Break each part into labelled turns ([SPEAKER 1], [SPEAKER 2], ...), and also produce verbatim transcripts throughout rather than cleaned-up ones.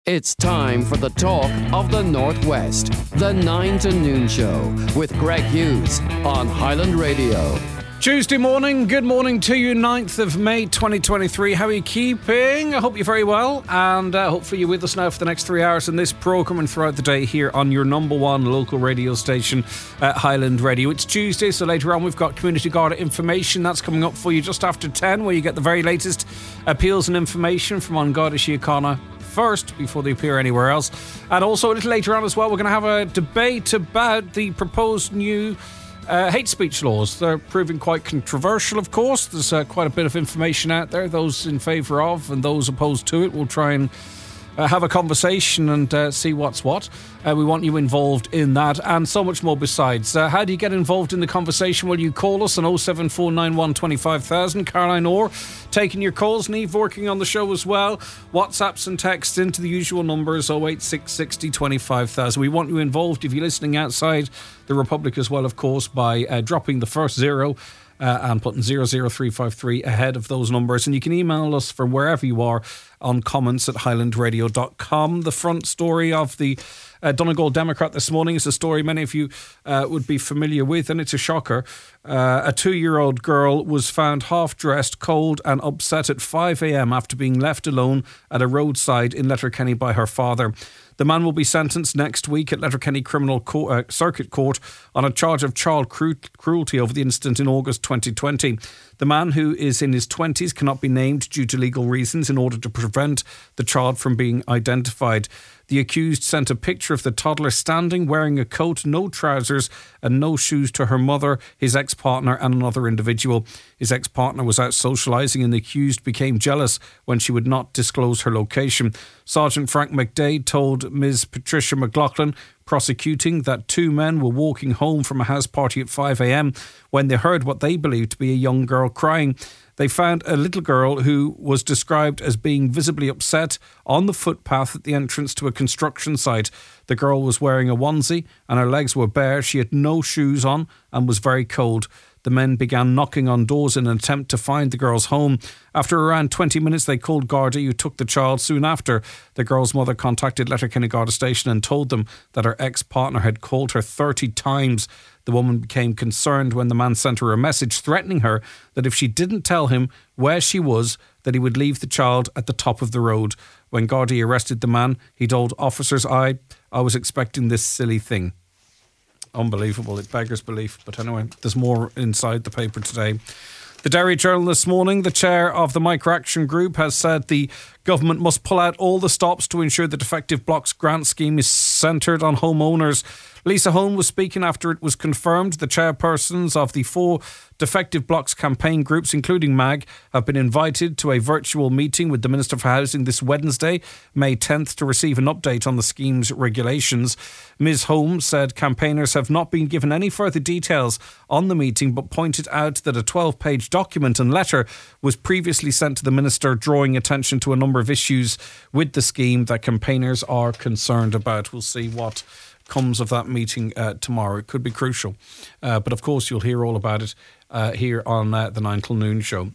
[SPEAKER 1] It's time for the talk of the Northwest. The nine to noon Show with Greg Hughes on Highland Radio.
[SPEAKER 2] Tuesday morning, good morning to you, ninth of May twenty twenty-three. How are you keeping? I hope you're very well, and uh, hopefully you're with us now for the next three hours in this programme and throughout the day here on your number one local radio station, uh, Highland Radio. It's Tuesday, so later on we've got Community Garda information. That's coming up for you just after ten, where you get the very latest appeals and information from An Garda Síochána first before they appear anywhere else. And also a little later on as well, we're going to have a debate about the proposed new Uh, hate speech laws. They're proving quite controversial, of course. There's uh, quite a bit of information out there, those in favour of and those opposed to it. We'll try and uh, have a conversation and uh, see what's what. Uh, we want you involved in that and so much more besides. Uh, how do you get involved in the conversation? Well, you call us on oh seven four nine one, two five thousand. Caroline Orr taking your calls. Neve working on the show as well. WhatsApps and texts into the usual numbers oh eight six six oh, two five thousand. We want you involved if you're listening outside the Republic as well, of course, by uh, dropping the first zero uh, and putting zero zero three five three ahead of those numbers. And you can email us from wherever you are on comments at highland radio dot com. The front story of the uh, Donegal Democrat this morning is a story many of you uh, would be familiar with, and it's a shocker. Uh, a two-year-old girl was found half-dressed, cold and upset at five a.m. after being left alone at a roadside in Letterkenny by her father. The man will be sentenced next week at Letterkenny Criminal Co- uh, Circuit Court on a charge of child cru- cruelty over the incident in August twenty twenty. The man, who is in his twenties, cannot be named due to legal reasons in order to prevent the child from being identified. The accused sent a picture of the toddler standing, wearing a coat, no trousers and no shoes to her mother, his ex-partner and another individual. His ex-partner was out socialising and the accused became jealous when she would not disclose her location. Sergeant Frank McDade told Miz Patricia McLaughlin, prosecuting, that two men were walking home from a house party at five a.m. when they heard what they believed to be a young girl crying. They found a little girl who was described as being visibly upset on the footpath at the entrance to a construction site. The girl was wearing a onesie and her legs were bare. She had no shoes on and was very cold. The men began knocking on doors in an attempt to find the girl's home. After around twenty minutes, they called Garda, who took the child. Soon after, the girl's mother contacted Letterkenny Garda Station and told them that her ex-partner had called her thirty times. The woman became concerned when the man sent her a message threatening her that if she didn't tell him where she was, that he would leave the child at the top of the road. When Gardaí arrested the man, he told officers, I, I was expecting this silly thing. Unbelievable. It beggars belief. But anyway, there's more inside the paper today. The Derry Journal this morning, the chair of the Microaction Group has said the government must pull out all the stops to ensure the Defective Blocks grant scheme is centred on homeowners. Lisa Hone was speaking after it was confirmed the chairpersons of the four Defective Blocks campaign groups, including M A G, have been invited to a virtual meeting with the Minister for Housing this Wednesday, May tenth, to receive an update on the scheme's regulations. Miz Hone said campaigners have not been given any further details on the meeting, but pointed out that a twelve-page document and letter was previously sent to the Minister, drawing attention to a number of issues with the scheme that campaigners are concerned about. We'll see what comes of that meeting uh, tomorrow. It could be crucial. Uh, but of course, you'll hear all about it uh, here on uh, the nine till noon show.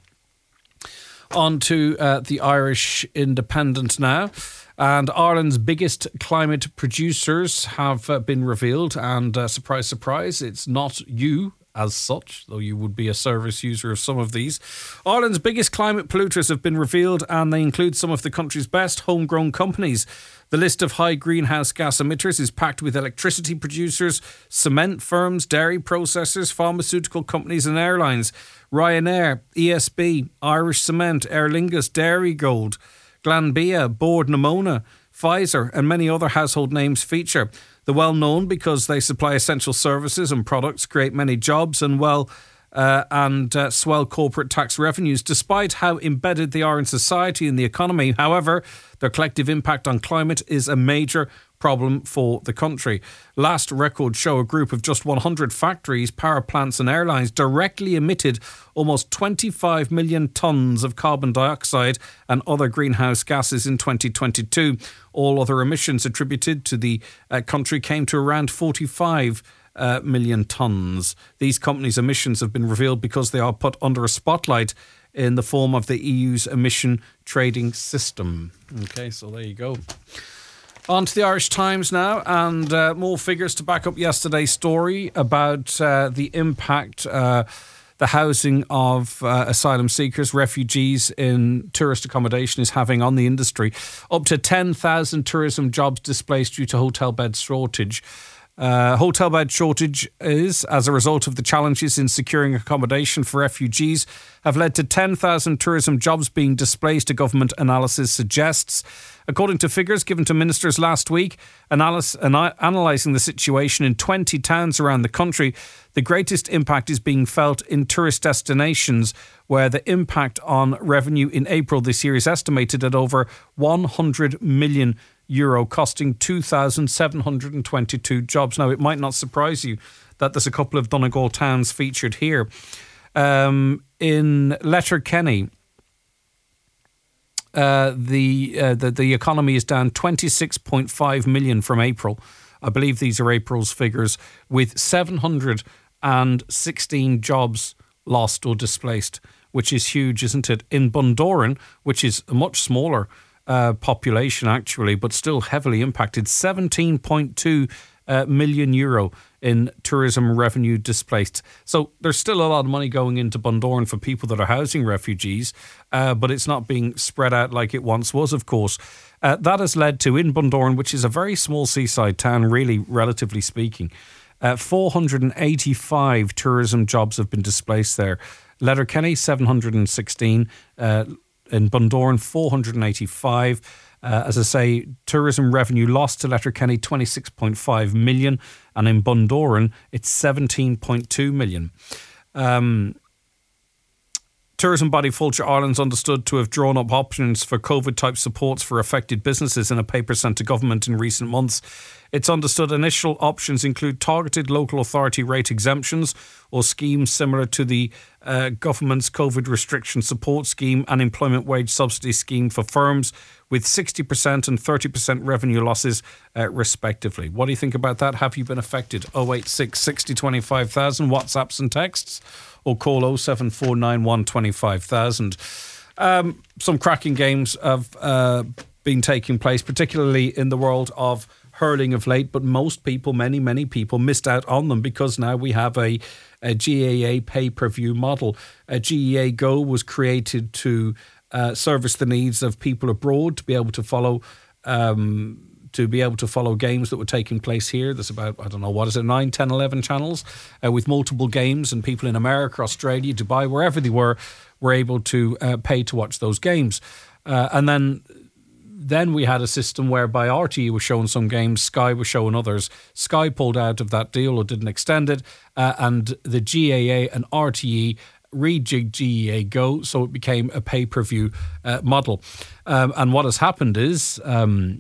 [SPEAKER 2] On to uh, the Irish Independent now. And Ireland's biggest climate producers have uh, been revealed. And uh, surprise, surprise, it's not you as such, though you would be a service user of some of these. Ireland's biggest climate polluters have been revealed, and they include some of the country's best homegrown companies. The list of high greenhouse gas emitters is packed with electricity producers, cement firms, dairy processors, pharmaceutical companies and airlines. Ryanair, E S B, Irish Cement, Aer Lingus, Dairygold, Glanbia, Bord Namona, Pfizer and many other household names feature. The well-known because they supply essential services and products, create many jobs and well uh, and uh, swell corporate tax revenues, despite how embedded they are in society and the economy. However, their collective impact on climate is a major problem for the country. Last records show a group of just one hundred factories, power plants and airlines directly emitted almost twenty-five million tonnes of carbon dioxide and other greenhouse gases in twenty twenty-two. All other emissions attributed to the uh, country came to around forty-five uh, million tonnes. These companies' emissions have been revealed because they are put under a spotlight in the form of the E U's emission trading system. Okay, so there you go. On to the Irish Times now, and uh, more figures to back up yesterday's story about uh, the impact uh, the housing of uh, asylum seekers, refugees in tourist accommodation is having on the industry. Up to ten thousand tourism jobs displaced due to hotel bed shortage. Uh, hotel bed shortage is, as a result of the challenges in securing accommodation for refugees, have led to ten thousand tourism jobs being displaced, a government analysis suggests. According to figures given to ministers last week, analysis, analysing the situation in twenty towns around the country, the greatest impact is being felt in tourist destinations, where the impact on revenue in April this year is estimated at over one hundred million euro, costing two thousand seven hundred twenty-two jobs. Now, it might not surprise you that there's a couple of Donegal towns featured here. Um, in Letterkenny, uh, the, uh, the the economy is down twenty-six point five million from April. I believe these are April's figures, with seven hundred sixteen jobs lost or displaced, which is huge, isn't it? In Bundoran, which is a much smaller Uh, population actually, but still heavily impacted, seventeen point two uh, million euro in tourism revenue displaced. So there's still a lot of money going into Bundoran for people that are housing refugees, uh, but it's not being spread out like it once was, of course. Uh, that has led to, in Bundoran, which is a very small seaside town, really, relatively speaking, uh, four hundred eighty-five tourism jobs have been displaced there. Letterkenny, seven hundred sixteen, uh, in Bundoran, four hundred eighty-five. Uh, as I say, tourism revenue lost to Letterkenny, twenty-six point five million. And in Bundoran, it's seventeen point two million. Um, tourism body Fulcher Ireland's understood to have drawn up options for COVID-type supports for affected businesses in a paper sent to government in recent months. It's understood initial options include targeted local authority rate exemptions or schemes similar to the uh, government's COVID restriction support scheme and employment wage subsidy scheme for firms, with sixty percent and thirty percent revenue losses uh, respectively. What do you think about that? Have you been affected? oh eight six, sixty, twenty-five thousand, WhatsApps and texts, or call oh seven four nine one, twenty-five thousand. Um, some cracking games have uh, been taking place, particularly in the world of hurling of late, but most people, many, many people missed out on them because now we have a, a G A A pay-per-view model. A G A A Go was created to uh, service the needs of people abroad, to be able to follow um, to be able to follow games that were taking place here. There's about, I don't know, what is it, nine, ten, eleven channels uh, with multiple games, and people in America, Australia, Dubai, wherever they were, were able to uh, pay to watch those games. Uh, and then Then we had a system whereby R T E was showing some games, Sky was showing others. Sky pulled out of that deal or didn't extend it, uh, and the G A A and R T E rejigged G A A Go, so it became a pay-per-view uh, model. Um, and what has happened is um,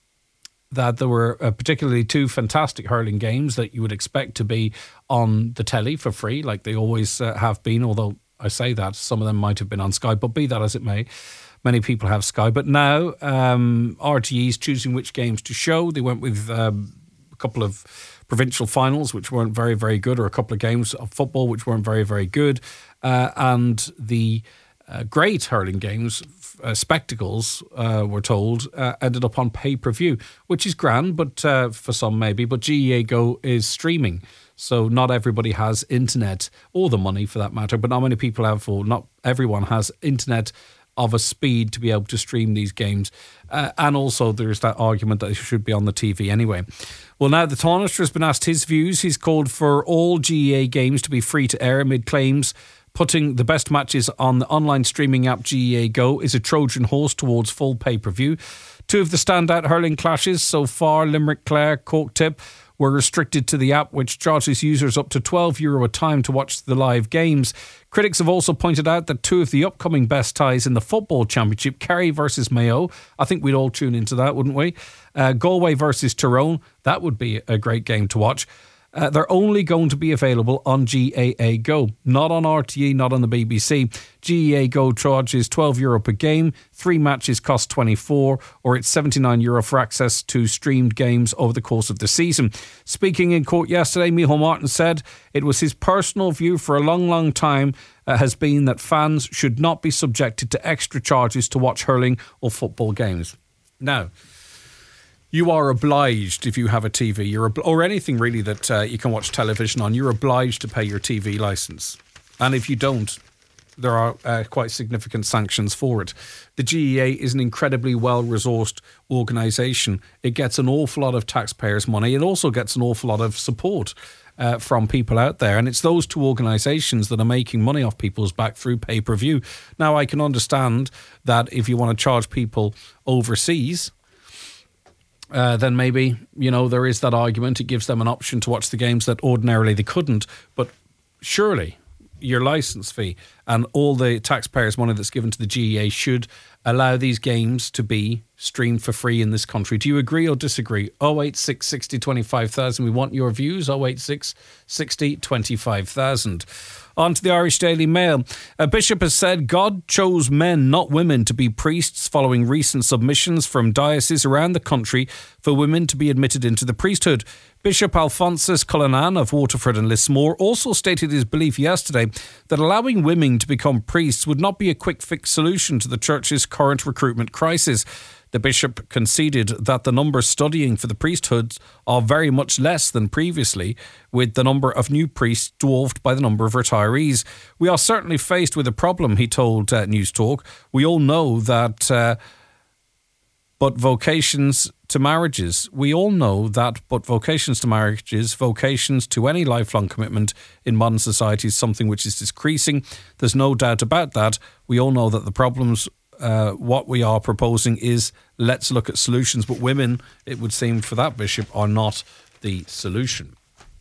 [SPEAKER 2] that there were uh, particularly two fantastic hurling games that you would expect to be on the telly for free, like they always uh, have been, although I say that some of them might have been on Sky, but be that as it may. Many people have Sky, but now um, R T E is choosing which games to show. They went with um, a couple of provincial finals, which weren't very, very good, or a couple of games of football, which weren't very, very good. Uh, and the uh, great hurling games, uh, spectacles, uh, we're told, uh, ended up on pay-per-view, which is grand, but uh, for some maybe. But G A A Go is streaming, so not everybody has internet, or the money for that matter, but not many people have, or not everyone has internet of a speed to be able to stream these games. Uh, and also there's that argument that it should be on the T V anyway. Well, now the Tánaiste has been asked his views. He's called for all G A A games to be free to air amid claims putting the best matches on the online streaming app G A A Go is a Trojan horse towards full pay-per-view. Two of the standout hurling clashes so far, Limerick Clare, Cork Tip, were restricted to the app, which charges users up to twelve euro a time to watch the live games. Critics have also pointed out that two of the upcoming best ties in the Football Championship, Kerry versus Mayo, I think we'd all tune into that, wouldn't we? Uh, Galway versus Tyrone, that would be a great game to watch. Uh, they're only going to be available on G A A Go, not on R T E, not on the B B C. G A A Go charges twelve euro per game, three matches cost twenty-four, or it's seventy-nine euro for access to streamed games over the course of the season. Speaking in court yesterday, Micheál Martin said it was his personal view for a long, long time uh, has been that fans should not be subjected to extra charges to watch hurling or football games. Now, you are obliged, if you have a T V, you're ob- or anything really that uh, you can watch television on, you're obliged to pay your T V licence. And if you don't, there are uh, quite significant sanctions for it. The G E A is an incredibly well-resourced organisation. It gets an awful lot of taxpayers' money. It also gets an awful lot of support uh, from people out there. And it's those two organisations that are making money off people's back through pay-per-view. Now, I can understand that if you want to charge people overseas, uh, then maybe, you know, there is that argument. It gives them an option to watch the games that ordinarily they couldn't. But surely your licence fee and all the taxpayers' money that's given to the G E A should allow these games to be streamed for free in this country. Do you agree or disagree? oh eight six, sixty, twenty-five thousand. We want your views. oh eight six, sixty, twenty-five thousand. On to the Irish Daily Mail. A bishop has said God chose men, not women, to be priests following recent submissions from dioceses around the country for women to be admitted into the priesthood. Bishop Alphonsus Cullinan of Waterford and Lismore also stated his belief yesterday that allowing women to become priests would not be a quick fix solution to the church's current recruitment crisis. The bishop conceded that the numbers studying for the priesthoods are very much less than previously, with the number of new priests dwarfed by the number of retirees. We are certainly faced with a problem, he told uh, News Talk. We all know that, uh, but vocations to marriages. We all know that, but vocations to marriages, vocations to any lifelong commitment in modern society is something which is decreasing. There's no doubt about that. We all know that the problems Uh, what we are proposing is let's look at solutions, but women, it would seem for that bishop, are not the solution.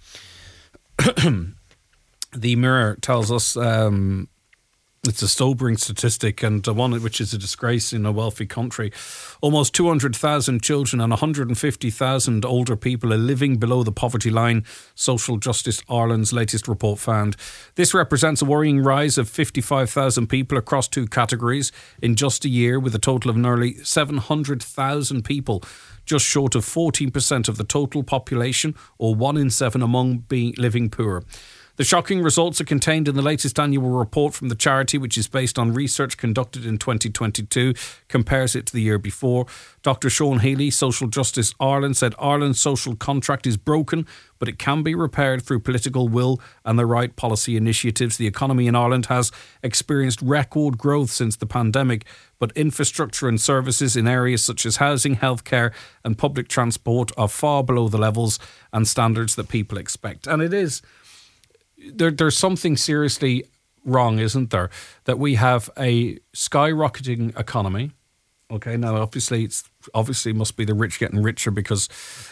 [SPEAKER 2] The Mirror tells us um, it's a sobering statistic and one which is a disgrace in a wealthy country. Almost two hundred thousand children and one hundred fifty thousand older people are living below the poverty line, Social Justice Ireland's latest report found. This represents a worrying rise of fifty-five thousand people across two categories in just a year, with a total of nearly seven hundred thousand people, just short of fourteen percent of the total population, or one in seven among being living poor. The shocking results are contained in the latest annual report from the charity, which is based on research conducted in twenty twenty-two, compares it to the year before. Doctor Sean Healy, Social Justice Ireland, said Ireland's social contract is broken, but it can be repaired through political will and the right policy initiatives. The economy in Ireland has experienced record growth since the pandemic, but infrastructure and services in areas such as housing, healthcare and public transport are far below the levels and standards that people expect. And it is... There, there's something seriously wrong, isn't there? That we have a skyrocketing economy. Okay, now obviously it's obviously must be the rich getting richer because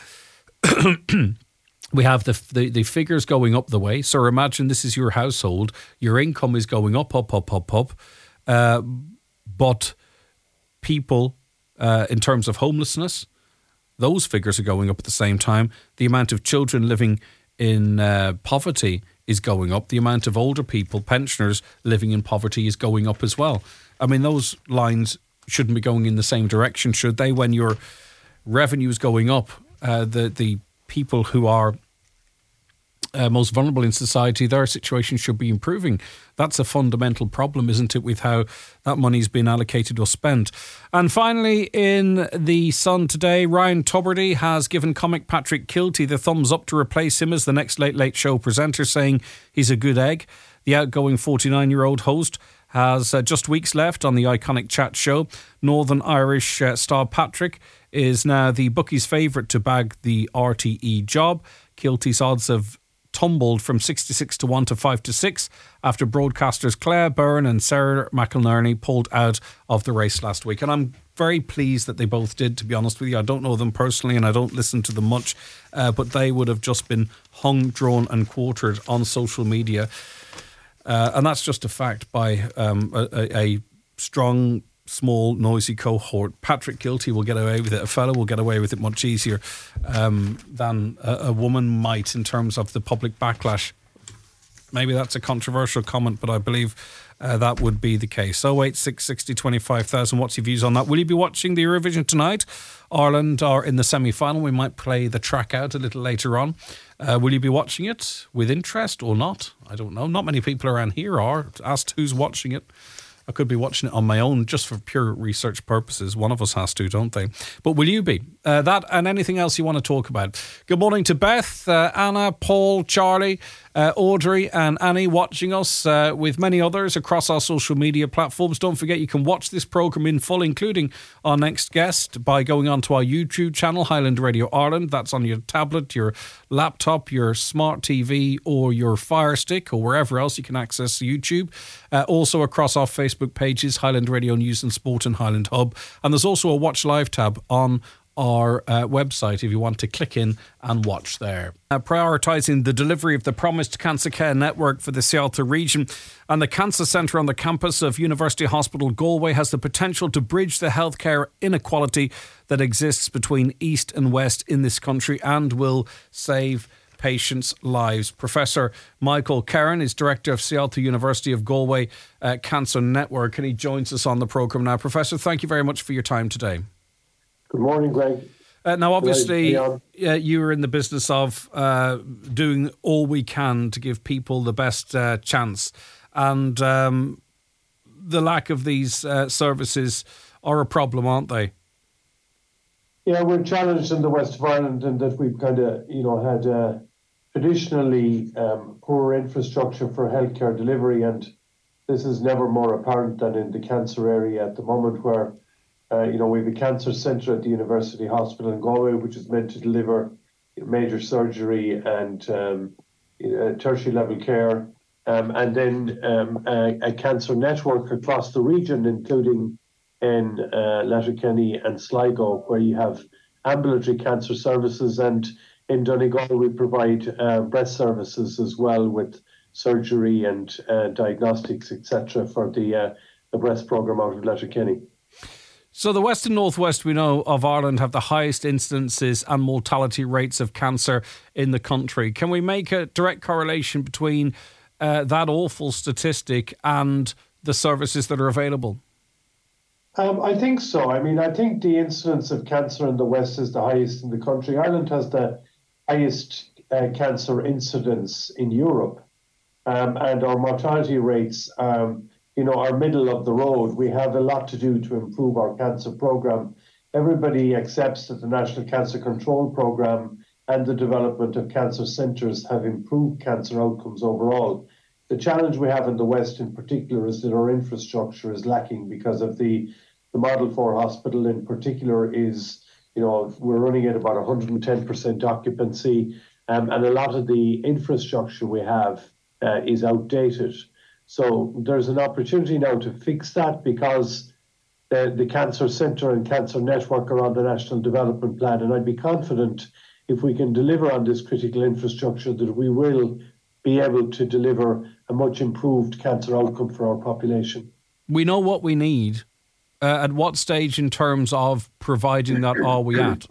[SPEAKER 2] we have the, the the figures going up the way. So imagine this is your household, your income is going up, up, up, up, up, uh, but people, uh, in terms of homelessness, those figures are going up at the same time. The amount of children living in uh, poverty is going up. The amount of older people, pensioners living in poverty, is going up as well. I mean, those lines shouldn't be going in the same direction, should they? When your revenue is going up, uh, the the people who are uh, most vulnerable in society, their situation should be improving. That's a fundamental problem, isn't it, with how that money's been allocated or spent. And finally, in the Sun today, Ryan Tubridy has given comic Patrick Kilty the thumbs up to replace him as the next Late Late Show presenter, saying he's a good egg. The outgoing forty-nine-year-old host has uh, just weeks left on the iconic chat show. Northern Irish uh, star Patrick is now the bookies' favourite to bag the R T E job. Kilty's odds have tumbled from sixty-six to one to five to six after broadcasters Claire Byrne and Sarah McInerney pulled out of the race last week. And I'm very pleased that they both did, to be honest with you. I don't know them personally and I don't listen to them much, uh, but they would have just been hung, drawn and quartered on social media. Uh, and that's just a fact by um, a, a strong, small, noisy cohort. Patrick Kilty will get away with it. A fellow will get away with it much easier um, than a, a woman might in terms of the public backlash. Maybe that's a controversial comment, but I believe uh, that would be the case. oh eight six, sixty, twenty-five thousand. What's your views on that? Will you be watching the Eurovision tonight? Ireland are in the semi-final. We might play the track out a little later on. Uh, will you be watching it with interest or not? I don't know. Not many people around here are. Asked who's watching it. I could be watching it on my own just for pure research purposes. One of us has to, don't they? But will you be? Uh, that and anything else you want to talk about. Good morning to Beth, uh, Anna, Paul, Charlie, uh, Audrey and Annie watching us uh, with many others across our social media platforms. Don't forget you can watch this programme in full, including our next guest, by going onto our YouTube channel, Highland Radio Ireland. That's on your tablet, your laptop, your smart T V or your Fire Stick or wherever else you can access YouTube. Uh, also across our Facebook pages, Highland Radio News and Sport and Highland Hub. And there's also a Watch Live tab on our uh, website if you want to click in and watch there. Uh, prioritising the delivery of the promised cancer care network for the Seattle region, and the Cancer Centre on the campus of University Hospital Galway has the potential to bridge the healthcare inequality that exists between East and West in this country and will save patients' lives. Professor Michael Kerrin is Director of Seattle University of Galway uh, Cancer Network, and he joins us on the programme now. Professor, thank you very much for your time today.
[SPEAKER 3] Good morning, Greg.
[SPEAKER 2] Uh, now, obviously, uh, you are in the business of uh, doing all we can to give people the best uh, chance. And um, the lack of these uh, services are a problem, aren't they?
[SPEAKER 3] Yeah, we're challenged in the west of Ireland in that we've kind of, you know, had uh, traditionally um, poor infrastructure for healthcare delivery. And this is never more apparent than in the cancer area at the moment, where Uh, you know, we have a cancer centre at the University Hospital in Galway, which is meant to deliver major surgery and um, uh, tertiary level care, um, and then um, a, a cancer network across the region, including in uh, Letterkenny and Sligo, where you have ambulatory cancer services, and in Donegal we provide uh, breast services as well, with surgery and uh, diagnostics, et cetera, for the uh, the breast programme out of Letterkenny.
[SPEAKER 2] So the West and Northwest, we know, of Ireland have the highest incidences and mortality rates of cancer in the country. Can we make a direct correlation between uh, that awful statistic and the services that are available?
[SPEAKER 3] Um, I think so. I mean, I think the incidence of cancer in the West is the highest in the country. Ireland has the highest uh, cancer incidence in Europe, um, and our mortality rates um you know, are middle of the road. We have a lot to do to improve our cancer program. Everybody accepts that the National Cancer Control Program and the development of cancer centres have improved cancer outcomes overall. The challenge we have in the West in particular is that our infrastructure is lacking because of the, the Model four hospital in particular is, you know, we're running at about one hundred ten percent occupancy, um, and a lot of the infrastructure we have uh, is outdated. So there's an opportunity now to fix that, because the, the Cancer Centre and Cancer Network are on the National Development Plan. And I'd be confident if we can deliver on this critical infrastructure that we will be able to deliver a much improved cancer outcome for our population.
[SPEAKER 2] We know what we need. Uh, at what stage in terms of providing that are we at?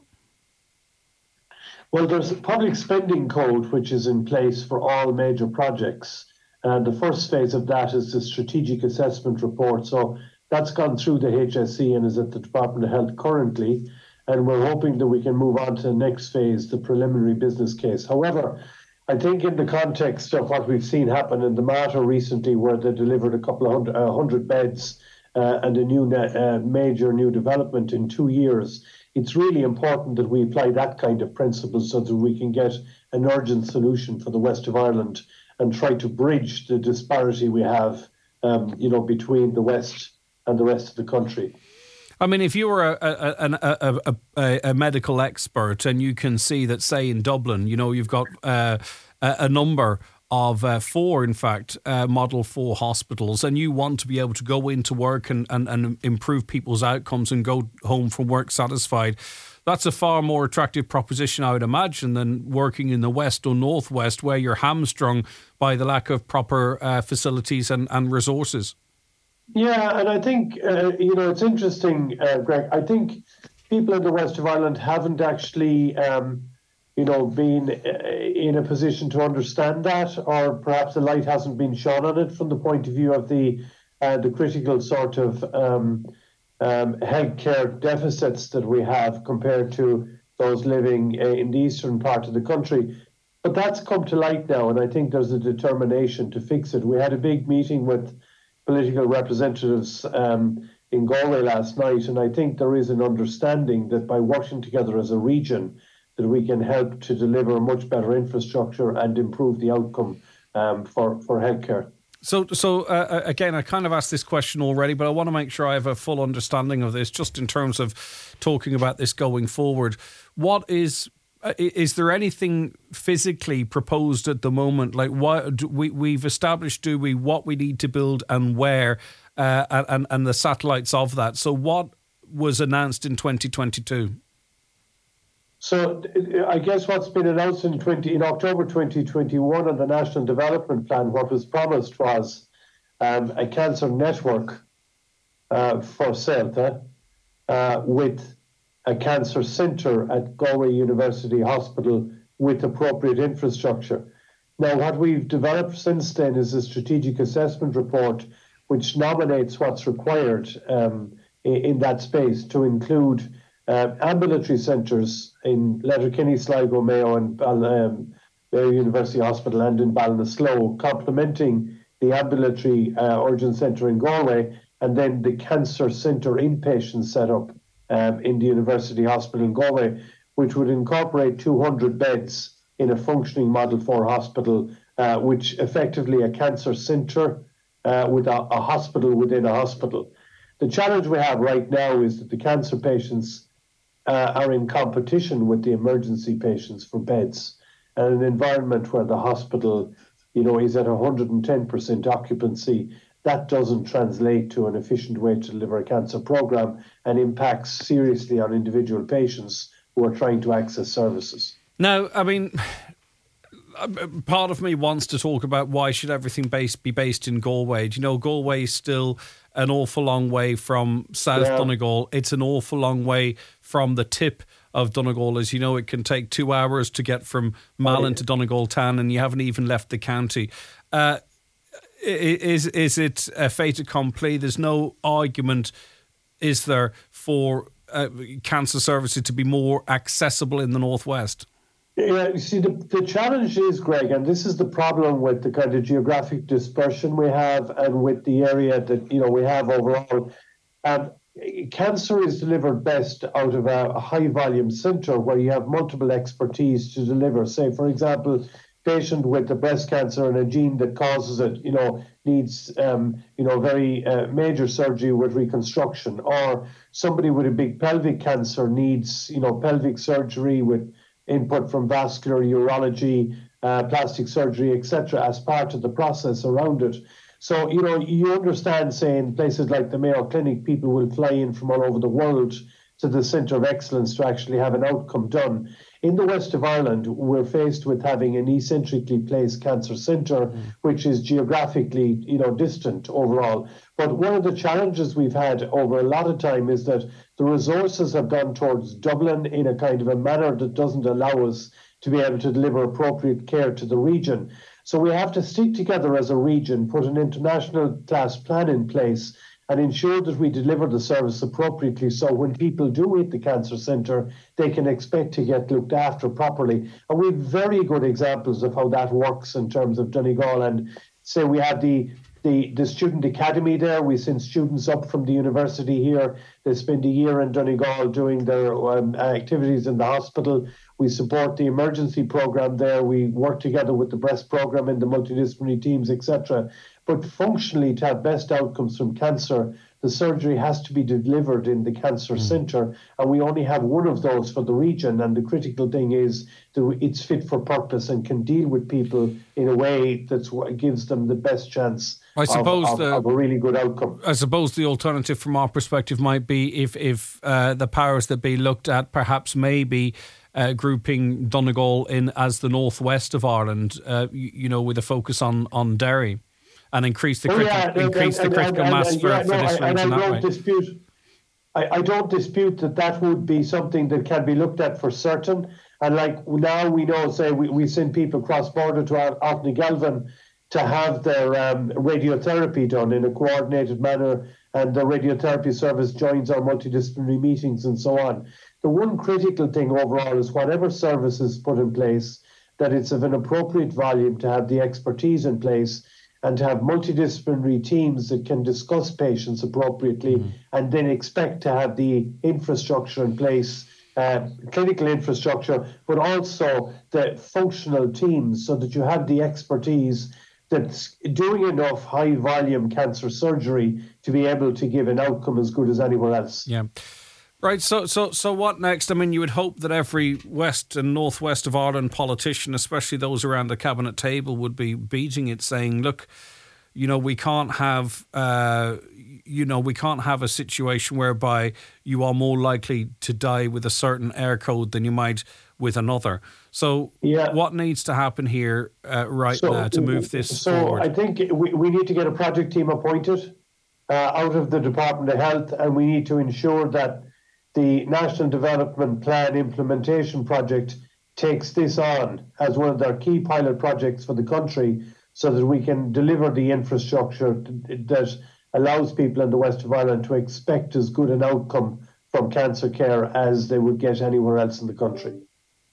[SPEAKER 3] Well, there's a public spending code which is in place for all major projects. And the first phase of that is the strategic assessment report. So that's gone through the H S E and is at the Department of Health currently. And we're hoping that we can move on to the next phase, the preliminary business case. However, I think in the context of what we've seen happen in the Mater recently, where they delivered a couple of hundred, uh, hundred beds uh, and a new net, uh, major new development in two years, it's really important that we apply that kind of principle so that we can get an urgent solution for the west of Ireland and try to bridge the disparity we have, um, you know, between the West and the rest of the country.
[SPEAKER 2] I mean, if you were a, a, a, a, a, a medical expert and you can see that, say, in Dublin, you know, you've got uh, a, a number of uh, four, in fact, uh, Model four hospitals, and you want to be able to go into work and, and, and improve people's outcomes and go home from work satisfied, that's a far more attractive proposition, I would imagine, than working in the West or Northwest, where you're hamstrung by the lack of proper uh, facilities and, and resources.
[SPEAKER 3] Yeah, and I think, uh, you know, it's interesting, uh, Greg. I think people in the west of Ireland haven't actually, um, you know, been in a position to understand that, or perhaps the light hasn't been shone on it from the point of view of the uh, the critical sort of um, um, healthcare deficits that we have compared to those living in the eastern part of the country. But that's come to light now, and I think there's a determination to fix it. We had a big meeting with political representatives um, in Galway last night, and I think there is an understanding that by working together as a region, that we can help to deliver much better infrastructure and improve the outcome um, for, for healthcare.
[SPEAKER 2] So, so uh, again, I kind of asked this question already, but I want to make sure I have a full understanding of this, just in terms of talking about this going forward. What is, uh, is there anything physically proposed at the moment? Like, what do we, we've established, do we, what we need to build and where, uh, and, and the satellites of that. So what was announced in twenty twenty-two?
[SPEAKER 3] So I guess what's been announced in twenty in October twenty twenty-one on the National Development Plan, what was promised was um, a cancer network uh, for Celta uh, with a cancer centre at Galway University Hospital with appropriate infrastructure. Now, what we've developed since then is a strategic assessment report which nominates what's required um, in, in that space to include Uh, ambulatory centres in Letterkenny, Sligo, Mayo and um, Mayo University Hospital and in Ballinasloe, complementing the ambulatory uh, urgent centre in Galway, and then the cancer centre inpatient setup um, in the University Hospital in Galway, which would incorporate two hundred beds in a functioning Model four hospital, uh, which effectively a cancer centre uh, with a, a hospital within a hospital. The challenge we have right now is that the cancer patients Uh, are in competition with the emergency patients for beds, and an environment where the hospital, you know, is at one hundred ten percent occupancy. That doesn't translate to an efficient way to deliver a cancer program and impacts seriously on individual patients who are trying to access services.
[SPEAKER 2] Now, I mean, part of me wants to talk about why should everything based, be based in Galway. Do you know, Galway is still an awful long way from South yeah. Donegal. It's an awful long way from the tip of Donegal. As you know, it can take two hours to get from Malin to Donegal town, and you haven't even left the county. Uh, is is it a fait accompli? There's no argument, is there, for uh, cancer services to be more accessible in the Northwest?
[SPEAKER 3] Yeah, you see, the, the challenge is, Greg, and this is the problem with the kind of geographic dispersion we have and with the area that, you know, we have overall. Um, cancer is delivered best out of a, a high-volume centre where you have multiple expertise to deliver. Say, for example, patient with the breast cancer and a gene that causes it, you know, needs, um, you know, very uh, major surgery with reconstruction. Or somebody with a big pelvic cancer needs, you know, pelvic surgery with input from vascular urology, uh, plastic surgery, et cetera, as part of the process around it. So, you know, you understand, say, in places like the Mayo Clinic, people will fly in from all over the world to the Centre of Excellence to actually have an outcome done. In the west of Ireland, we're faced with having an eccentrically placed cancer centre, mm. which is geographically, you know, distant overall. But one of the challenges we've had over a lot of time is that the resources have gone towards Dublin in a kind of a manner that doesn't allow us to be able to deliver appropriate care to the region. So we have to stick together as a region, put an international class plan in place, and ensure that we deliver the service appropriately, so when people do hit the cancer centre, they can expect to get looked after properly. And we have very good examples of how that works in terms of Donegal. And say we have the the, the student academy there. We send students up from the university here. They spend a year in Donegal doing their um, activities in the hospital. We support the emergency program there. We work together with the breast program and the multidisciplinary teams, et cetera. But functionally, to have best outcomes from cancer, the surgery has to be delivered in the cancer mm. centre, and we only have one of those for the region. And the critical thing is that it's fit for purpose and can deal with people in a way that gives them the best chance
[SPEAKER 2] I suppose
[SPEAKER 3] of, of,
[SPEAKER 2] the,
[SPEAKER 3] of a really good outcome.
[SPEAKER 2] I suppose the alternative from our perspective might be if, if uh, the powers that be looked at perhaps maybe uh, grouping Donegal in as the northwest of Ireland, uh, you, you know, with a focus on, on Derry. And increase the,
[SPEAKER 3] oh,
[SPEAKER 2] critical,
[SPEAKER 3] yeah,
[SPEAKER 2] increase
[SPEAKER 3] and,
[SPEAKER 2] the critical
[SPEAKER 3] and, and,
[SPEAKER 2] mass
[SPEAKER 3] and,
[SPEAKER 2] for,
[SPEAKER 3] yeah,
[SPEAKER 2] for
[SPEAKER 3] no,
[SPEAKER 2] this
[SPEAKER 3] I,
[SPEAKER 2] region
[SPEAKER 3] and I
[SPEAKER 2] that
[SPEAKER 3] don't
[SPEAKER 2] way.
[SPEAKER 3] Dispute, I, I don't dispute that that would be something that can be looked at for certain. And like now we know, say, we, we send people cross-border to Athnagelvin to have their um, radiotherapy done in a coordinated manner, and the radiotherapy service joins our multidisciplinary meetings and so on. The one critical thing overall is whatever service is put in place, that it's of an appropriate volume to have the expertise in place. and to have multidisciplinary teams that can discuss patients appropriately mm. and then expect to have the infrastructure in place, uh, clinical infrastructure, but also the functional teams so that you have the expertise that's doing enough high volume cancer surgery to be able to give an outcome as good as anywhere else.
[SPEAKER 2] Yeah. Right, so so so what next? I mean, you would hope that every west and northwest of Ireland politician, especially those around the cabinet table, would be beating it, saying, "Look, you know, we can't have, uh, you know, we can't have a situation whereby you are more likely to die with a certain air code than you might with another." So, yeah. what needs to happen here uh, right so, now to move this
[SPEAKER 3] so
[SPEAKER 2] forward?
[SPEAKER 3] So, I think we we need to get a project team appointed uh, out of the Department of Health, and we need to ensure that the National Development Plan Implementation Project takes this on as one of their key pilot projects for the country so that we can deliver the infrastructure that allows people in the west of Ireland to expect as good an outcome from cancer care as they would get anywhere else in the country.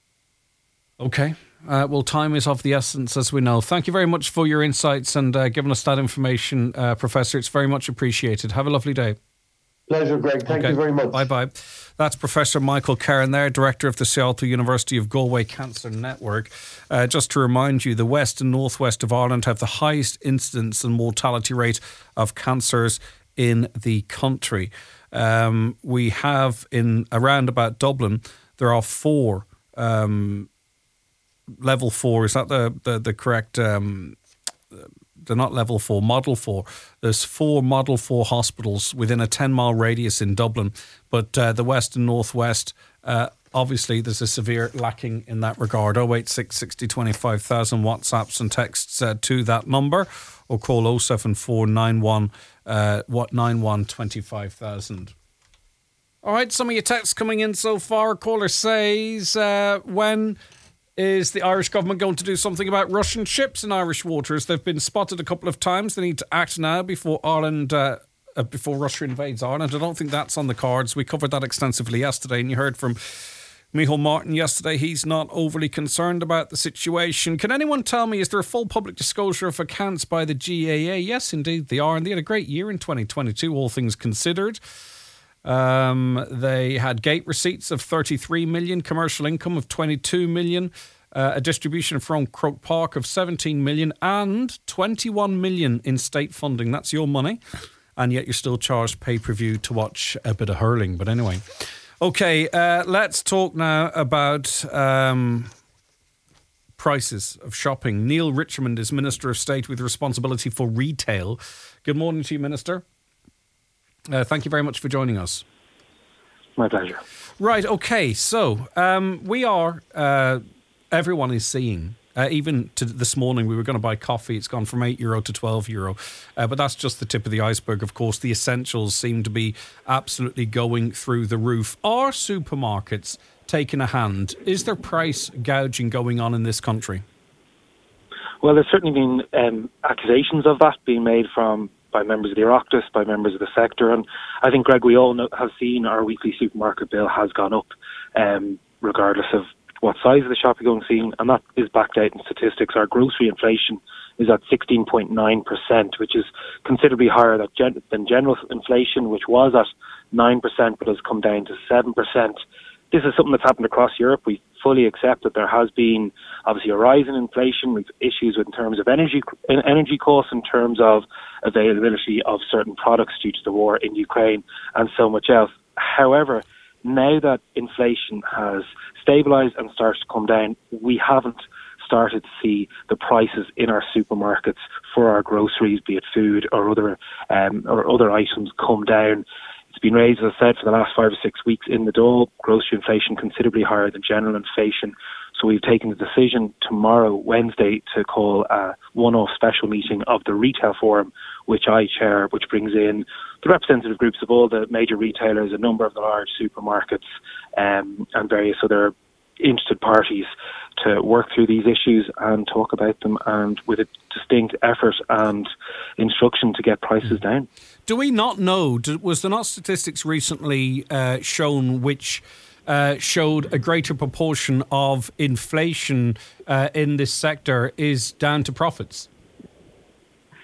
[SPEAKER 2] Okay. Uh, well, time is of the essence, as we know. Thank you very much for your insights and uh, giving us that information, uh, Professor. It's very much appreciated. Have a lovely day.
[SPEAKER 3] Pleasure, Greg. Thank
[SPEAKER 2] okay.
[SPEAKER 3] you very much.
[SPEAKER 2] Bye-bye. That's Professor Michael Cairn there, Director of the Seattle University of Galway Cancer Network. Uh, just to remind you, the west and northwest of Ireland have the highest incidence and mortality rate of cancers in the country. Um, we have in around about Dublin, there are four um, level four. Is that the, the, the correct... Um, They're not level four, model four. There's four model four hospitals within a ten mile radius in Dublin. But uh, the west and northwest, uh, obviously, there's a severe lacking in that regard. oh eight six, sixty, twenty-five thousand WhatsApps and texts uh, to that number, or call oh seven four nine one, uh, what, nine one, twenty-five thousand. All right, some of your texts coming in so far. Caller says, uh, when is the Irish government going to do something about Russian ships in Irish waters? They've been spotted a couple of times. They need to act now before Ireland, uh, uh, before Russia invades Ireland. I don't think that's on the cards. We covered that extensively yesterday, and you heard from Micheál Martin yesterday. He's not overly concerned about the situation. Can anyone tell me, is there a full public disclosure of accounts by the G A A? Yes, indeed they are, and they had a great year in twenty twenty-two, all things considered. Um, they had gate receipts of thirty-three million, commercial income of twenty-two million, uh, a distribution from Croke Park of seventeen million, and twenty-one million in state funding. That's your money, and yet you're still charged pay-per-view to watch a bit of hurling. But anyway, okay, uh, let's talk now about um, prices of shopping. Neil Richmond is Minister of State with responsibility for retail. Good morning to you, Minister. Uh, thank you very much for joining us.
[SPEAKER 4] My pleasure.
[SPEAKER 2] Right, okay, so um, we are, uh, everyone is seeing, uh, even to this morning we were going to buy coffee, it's gone from eight euro to twelve euro, uh, but that's just the tip of the iceberg, of course. The essentials seem to be absolutely going through the roof. Are supermarkets taking a hand? Is there price gouging going on in this country?
[SPEAKER 4] Well, there's certainly been um, accusations of that being made from by members of the Oireachtas, by members of the sector. And I think, Greg, we all know, have seen our weekly supermarket bill has gone up, um, regardless of what size of the shop you're going to see. And that is backed out in statistics. Our grocery inflation is at sixteen point nine percent, which is considerably higher than general inflation, which was at nine percent, but has come down to seven percent. This is something that's happened across Europe. We fully accept that there has been obviously a rise in inflation. We've issues in terms of energy energy costs, in terms of availability of certain products due to the war in Ukraine and so much else. However, now that inflation has stabilised and starts to come down, we haven't started to see the prices in our supermarkets for our groceries, be it food or other um, or other items, come down. It's been raised, as I said, for the last five or six weeks in the Dáil. Grocery inflation considerably higher than general inflation. So we've taken the decision tomorrow, Wednesday, to call a one-off special meeting of the Retail Forum, which I chair, which brings in the representative groups of all the major retailers, a number of the large supermarkets, um, and various other interested parties to work through these issues and talk about them, and with a distinct effort and instruction to get prices down.
[SPEAKER 2] Do we not know, was there not statistics recently uh, shown which uh, showed a greater proportion of inflation uh, in this sector is down to profits?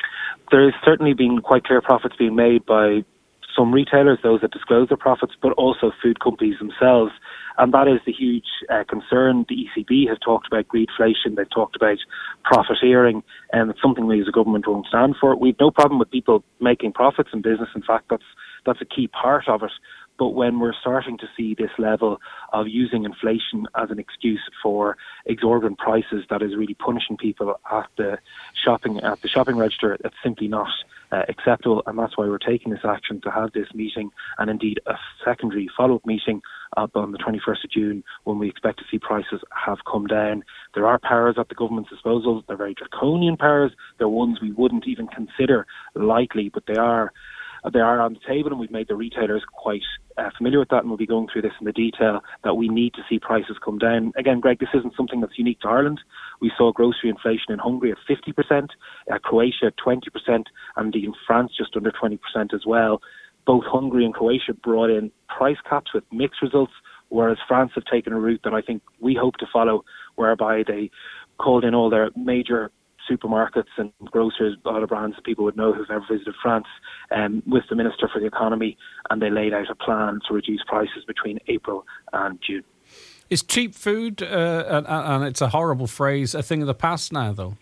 [SPEAKER 4] there has certainly been quite clear profits being made by some retailers, those that disclose their profits, but also food companies themselves. And that is the huge uh, concern. The E C B have talked about greedflation, they've talked about profiteering, and it's something we as a government won't stand for. We've no problem with people making profits in business. In fact, that's that's a key part of it. But when we're starting to see this level of using inflation as an excuse for exorbitant prices that is really punishing people at the shopping at the shopping register, it's simply not uh, acceptable. And that's why we're taking this action to have this meeting, and indeed a secondary follow-up meeting up on the twenty-first of June, when we expect to see prices have come down. There are powers at the government's disposal. They're very draconian powers. They're ones we wouldn't even consider likely, but they are They are on the table, and we've made the retailers quite uh, familiar with that, and we'll be going through this in the detail, that we need to see prices come down. Again, Greg, this isn't something that's unique to Ireland. We saw grocery inflation in Hungary at fifty percent, uh, Croatia at twenty percent, and in France just under twenty percent as well. Both Hungary and Croatia brought in price caps with mixed results, whereas France have taken a route that I think we hope to follow, whereby they called in all their major supermarkets and grocers, a lot of brands that people would know who've ever visited France, um, with the Minister for the Economy, and they laid out a plan to reduce prices between April and June.
[SPEAKER 2] Is cheap food, uh, and, and it's a horrible phrase, a thing of the past now, though?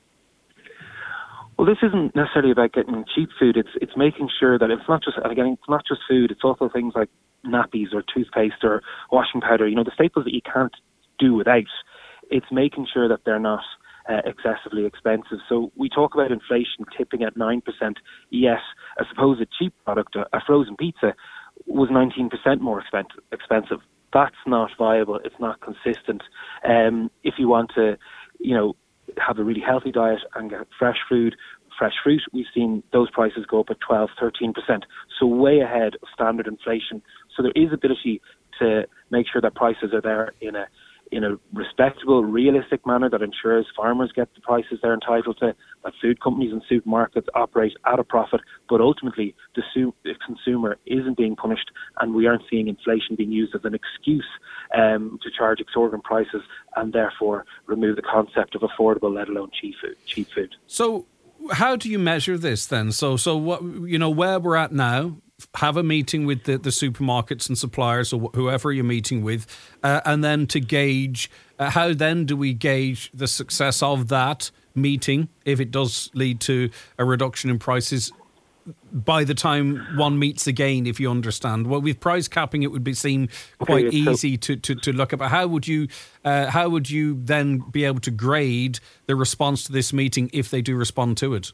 [SPEAKER 4] Well, this isn't necessarily about getting cheap food. It's it's making sure that it's not just, and again, it's not just food. It's also things like nappies or toothpaste or washing powder. You know, the staples that you can't do without. It's making sure that they're not Uh, excessively expensive. So we talk about inflation tipping at nine percent. Yes, I suppose a cheap product, a, a frozen pizza, was nineteen percent more expensive. expensive. That's not viable. It's not consistent. Um, if you want to, you know, have a really healthy diet and get fresh food, fresh fruit, we've seen those prices go up at twelve, thirteen percent. So way ahead of standard inflation. So there is ability to make sure that prices are there in a in a respectable, realistic manner that ensures farmers get the prices they're entitled to, that food companies and supermarkets operate at a profit, but ultimately the, su- the consumer isn't being punished, and we aren't seeing inflation being used as an excuse um, to charge exorbitant prices and therefore remove the concept of affordable, let alone cheap food. Cheap food.
[SPEAKER 2] So how do you measure this then? So, so what, you know, where we're at now, have a meeting with the, the supermarkets and suppliers or wh- whoever you're meeting with, uh, and then to gauge, uh, how then do we gauge the success of that meeting if it does lead to a reduction in prices by the time one meets again, if you understand? Well, with price capping, it would be seem quite
[SPEAKER 4] okay,
[SPEAKER 2] easy to, to, to look at, but how would you uh, how would you then be able to grade the response to this meeting if they do respond to it?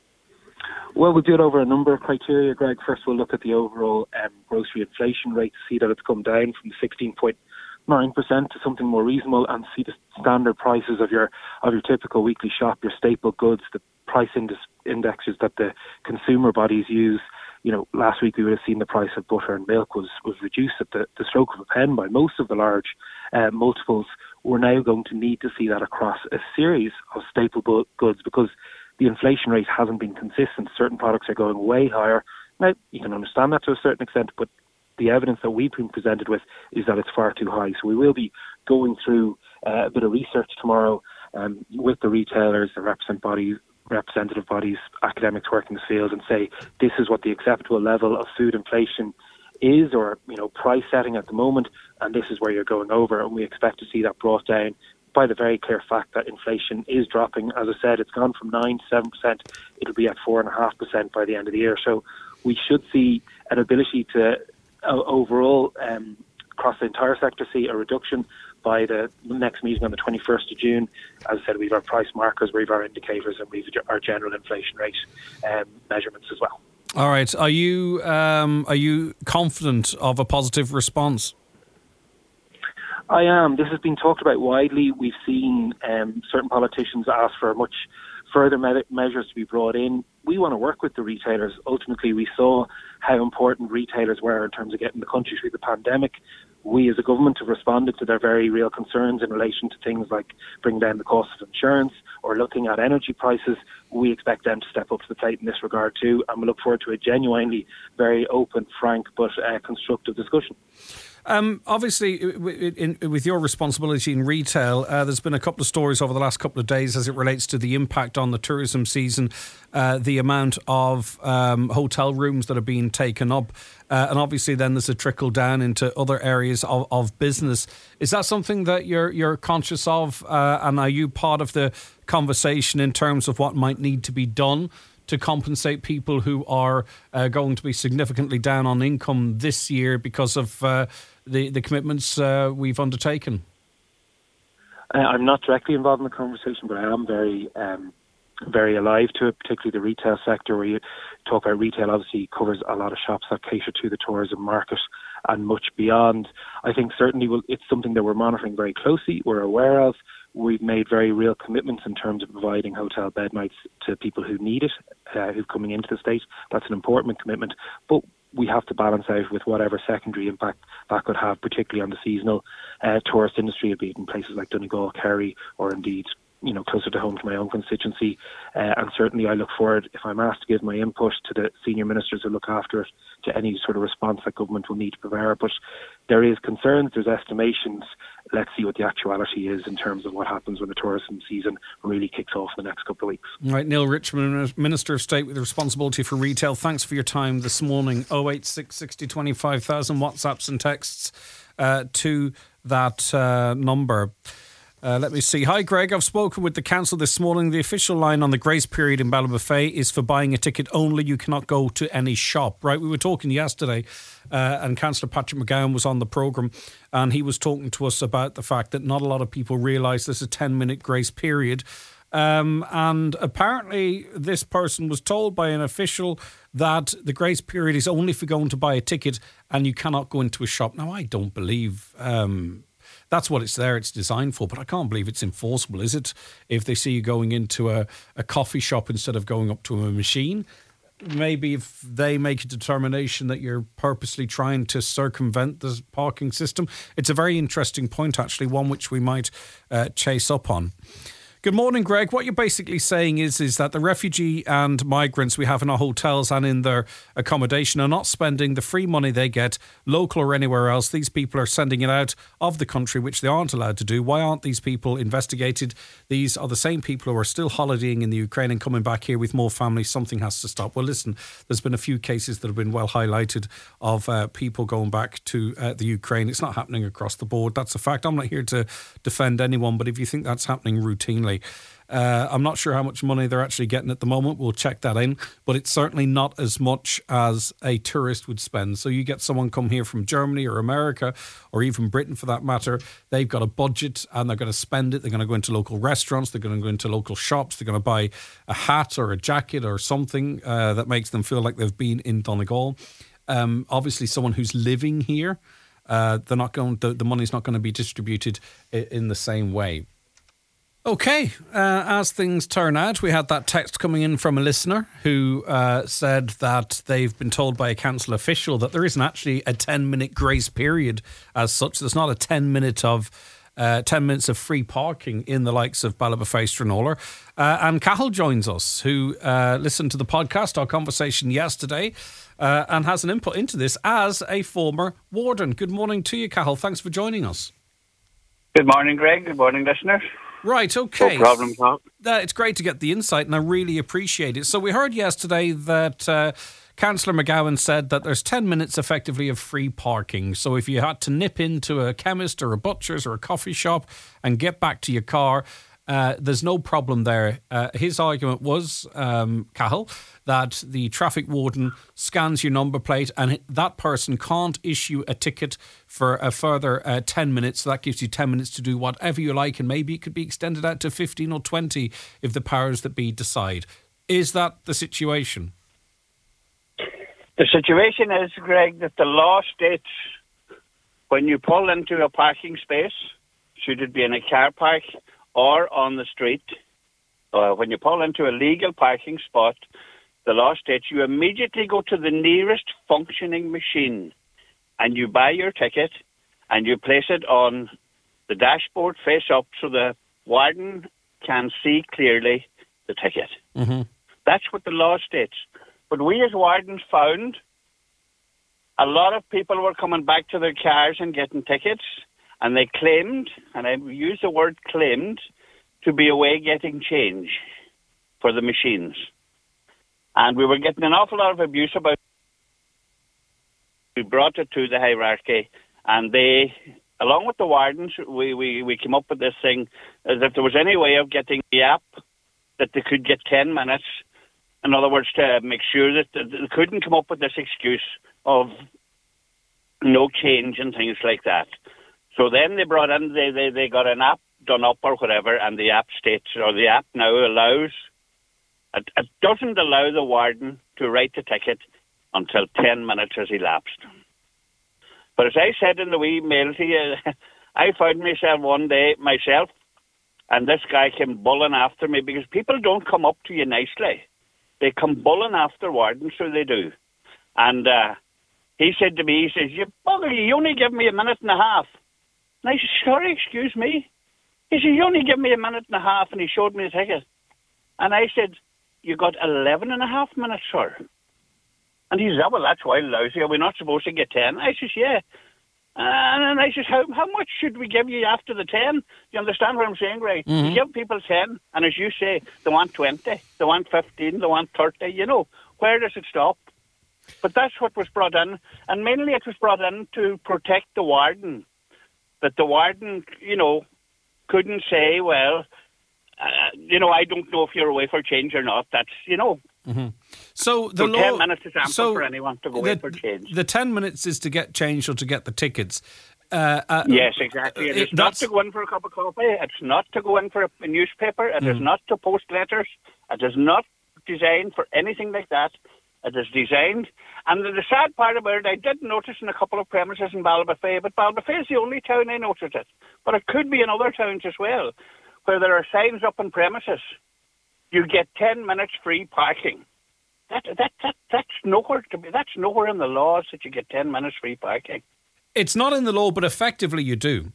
[SPEAKER 4] Well, we'll do it over a number of criteria, Greg. First, we'll look at the overall um, grocery inflation rate, see that it's come down from sixteen point nine percent to something more reasonable, and see the standard prices of your of your typical weekly shop, your staple goods, the price index, indexes that the consumer bodies use. You know, last week we would have seen the price of butter and milk was, was reduced at the, the stroke of a pen by most of the large uh, multiples. We're now going to need to see that across a series of staple bu- goods, because the inflation rate hasn't been consistent. Certain products are going way higher. Now, you can understand that to a certain extent, but the evidence that we've been presented with is that it's far too high. So we will be going through uh, a bit of research tomorrow um, with the retailers, the represent bodies, representative bodies, academics working the field, and say this is what the acceptable level of food inflation is, or, you know, price setting at the moment, and this is where you're going over. And we expect to see that brought down by the very clear fact that inflation is dropping. As I said, it's gone from nine to seven percent. It'll be at four point five percent by the end of the year. So we should see an ability to uh, overall, um, across the entire sector, see a reduction by the next meeting on the twenty-first of June. As I said, we have our price markers, we have our indicators, and we have our general inflation rate um, measurements as well.
[SPEAKER 2] All right. Are you um, are you confident of a positive response?
[SPEAKER 4] I am. This has been talked about widely. We've seen um, certain politicians ask for much further me- measures to be brought in. We want to work with the retailers. Ultimately, we saw how important retailers were in terms of getting the country through the pandemic. We as a government have responded to their very real concerns in relation to things like bringing down the cost of insurance or looking at energy prices. We expect them to step up to the plate in this regard too, and we look forward to a genuinely very open, frank but uh, constructive discussion.
[SPEAKER 2] Um, obviously, in, in, with your responsibility in retail, uh, there's been a couple of stories over the last couple of days as it relates to the impact on the tourism season, uh, the amount of um, hotel rooms that are being taken up, uh, and obviously then there's a trickle down into other areas of, of business. Is that something that you're you're conscious of, uh, and are you part of the conversation in terms of what might need to be done to compensate people who are uh, going to be significantly down on income this year because of uh, the, the commitments uh, we've undertaken?
[SPEAKER 4] I'm not directly involved in the conversation, but I am very um, very alive to it, particularly the retail sector, where you talk about retail obviously covers a lot of shops that cater to the tourism market and much beyond. I think certainly we'll, it's something that we're monitoring very closely, we're aware of. We've made very real commitments in terms of providing hotel bed nights to people who need it, uh, who's coming into the state. That's an important commitment. But we have to balance out with whatever secondary impact that could have, particularly on the seasonal uh, tourist industry, be it in places like Donegal, Kerry, or indeed, you know, closer to home to my own constituency. Uh, and certainly I look forward, if I'm asked to give my input to the senior ministers who look after it, to any sort of response that government will need to prepare. But there is concerns, there's estimations. Let's see what the actuality is in terms of what happens when the tourism season really kicks off in the next couple of weeks.
[SPEAKER 2] Right, Neil Richmond, Minister of State with responsibility for retail. Thanks for your time this morning. oh eight six, sixty, twenty-five thousand WhatsApps and texts uh, to that uh, number. Uh, let me see. Hi, Greg. I've spoken with the council this morning. The official line on the grace period in Ballybofey is for buying a ticket only. You cannot go to any shop, right? We were talking yesterday uh, and Councillor Patrick McGowan was on the programme and he was talking to us about the fact that not a lot of people realise there's a ten-minute grace period. Um, and apparently this person was told by an official that the grace period is only for going to buy a ticket and you cannot go into a shop. Now, I don't believe... Um, That's what it's there, it's designed for, but I can't believe it's enforceable, is it? If they see you going into a, a coffee shop instead of going up to a machine, maybe if they make a determination that you're purposely trying to circumvent the parking system. It's a very interesting point, actually, one which we might uh, chase up on. Good morning, Greg. What you're basically saying is, is that the refugee and migrants we have in our hotels and in their accommodation are not spending the free money they get, local or anywhere else. These people are sending it out of the country, which they aren't allowed to do. Why aren't these people investigated? These are the same people who are still holidaying in the Ukraine and coming back here with more families. Something has to stop. Well, listen, there's been a few cases that have been well highlighted of uh, people going back to uh, the Ukraine. It's not happening across the board. That's a fact. I'm not here to defend anyone, but if you think that's happening routinely, Uh, I'm not sure how much money they're actually getting at the moment. We'll check that in. But it's certainly not as much as a tourist would spend. So you get someone come here from Germany or America or even Britain for that matter. They've got a budget and they're going to spend it. They're going to go into local restaurants. They're going to go into local shops. They're going to buy a hat or a jacket or something uh, that makes them feel like they've been in Donegal. Um, obviously, someone who's living here, uh, they're not going. The, the money's not going to be distributed in, in the same way. Okay, uh, as things turn out, we had that text coming in from a listener who uh, said that they've been told by a council official that there isn't actually a ten-minute grace period as such. There's not a ten minute of uh, ten minutes of free parking in the likes of Ballybofey, Stranorlar. Uh, and Cahill joins us, who uh, listened to the podcast, our conversation yesterday, uh, and has an input into this as a former warden. Good morning to you, Cahill. Thanks for joining us.
[SPEAKER 5] Good morning, Greg. Good morning, listeners.
[SPEAKER 2] Right, okay.
[SPEAKER 5] No problem, Tom.
[SPEAKER 2] Uh, it's great to get the insight, and I really appreciate it. So we heard yesterday that uh, Councillor McGowan said that there's ten minutes effectively of free parking. So if you had to nip into a chemist or a butcher's or a coffee shop and get back to your car, uh, there's no problem there. Uh, his argument was, um, Cahill, that the traffic warden scans your number plate and that person can't issue a ticket for a further uh, ten minutes. So that gives you ten minutes to do whatever you like, and maybe it could be extended out to fifteen or twenty if the powers that be decide. Is that the situation?
[SPEAKER 5] The situation is, Greg, that the law states when you pull into a parking space, should it be in a car park or on the street, uh, when you pull into a legal parking spot, the law states you immediately go to the nearest functioning machine and you buy your ticket and you place it on the dashboard face up so the warden can see clearly the ticket. Mm-hmm. That's what the law states. But we as wardens found a lot of people were coming back to their cars and getting tickets, and they claimed, and I use the word claimed, to be away getting change for the machines. And we were getting an awful lot of abuse about it. We brought it to the hierarchy, and they, along with the wardens, we, we, we came up with this thing, as if there was any way of getting the app that they could get ten minutes. In other words, to make sure that they couldn't come up with this excuse of no change and things like that. So then they brought in, they, they, they got an app done up or whatever, and the app states, or the app now allows, it, it doesn't allow the warden to write the ticket until ten minutes has elapsed. But as I said in the wee mail to you, I found myself one day, myself, and this guy came bulling after me, because people don't come up to you nicely. They come bulling after wardens, so they do. And uh, he said to me, he says, you bugger, you only give me a minute and a half. And I said, sorry, excuse me. He said, you only give me a minute and a half, and he showed me the ticket. And I said, you got eleven and a half minutes, sir. And he said, oh, well, that's why lousy. Are we not supposed to get ten? I says, yeah. And I says, how how much should we give you after the ten? You understand what I'm saying, Ray? Mm-hmm. You give people ten, and as you say, they want twenty, they want fifteen, they want thirty. You know, where does it stop? But that's what was brought in, and mainly it was brought in to protect the warden. That the warden, you know, couldn't say, well, uh, you know, I don't know if you're away for change or not. That's, you know.
[SPEAKER 2] Mm-hmm. So the
[SPEAKER 5] so
[SPEAKER 2] law,
[SPEAKER 5] ten minutes is ample
[SPEAKER 2] so
[SPEAKER 5] for anyone to go
[SPEAKER 2] the,
[SPEAKER 5] away for change.
[SPEAKER 2] The ten minutes is to get change or to get the tickets. Uh, uh,
[SPEAKER 5] yes, exactly. It, it is not to go in for a cup of coffee. It's not to go in for a, a newspaper. It mm. is not to post letters. It is not designed for anything like that. It is designed. And the, the sad part about it, I did notice in a couple of premises in Ballybofey, but Ballybofey is the only town I noticed it. But it could be in other towns as well, where there are signs up on premises. You get ten minutes free parking. That that that that's nowhere to be. That's nowhere in the laws that you get ten minutes free parking.
[SPEAKER 2] It's not in the law, but effectively you do.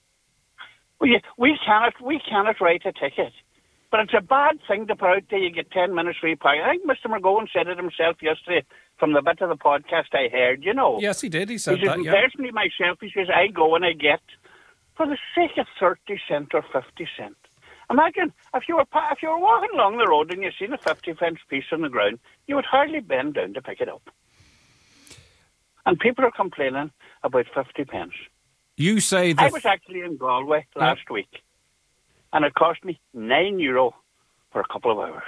[SPEAKER 5] We we cannot we cannot write a ticket, but it's a bad thing to put out there. You get ten minutes free parking. I think Mister McGowan said it himself yesterday from the bit of the podcast I heard. You know.
[SPEAKER 2] Yes, he did. He said
[SPEAKER 5] he says,
[SPEAKER 2] that. Yeah.
[SPEAKER 5] Personally, myself, he says I go and I get for the sake of thirty cent or fifty cent. Imagine if you were if you were walking along the road and you seen a fifty pence piece on the ground, you would hardly bend down to pick it up. And people are complaining about fifty pence.
[SPEAKER 2] You say that
[SPEAKER 5] I was actually in Galway last yeah. week, and it cost me nine euro for a couple of hours.